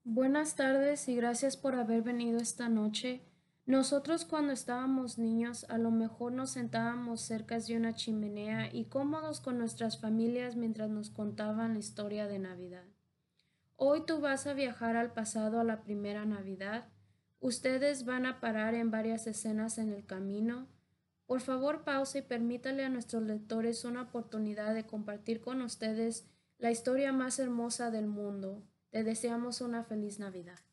Buenas tardes y gracias por haber venido esta noche. Nosotros cuando estábamos niños a lo mejor nos sentábamos cerca de una chimenea y cómodos con nuestras familias mientras nos contaban la historia de Navidad. Hoy tú vas a viajar al pasado a la primera Navidad. Ustedes van a parar en varias escenas en el camino. Por favor, pausa y permítale a nuestros lectores una oportunidad de compartir con ustedes la historia más hermosa del mundo. Te deseamos una feliz Navidad.